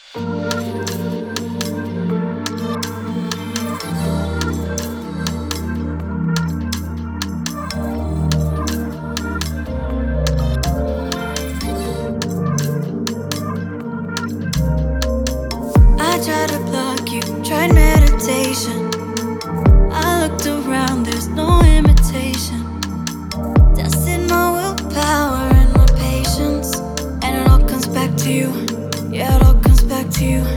I tried to block you, tried meditation. I looked around, there's no imitation. Tested my willpower and my patience, and it all comes back to you. Yeah, it all comes back to you.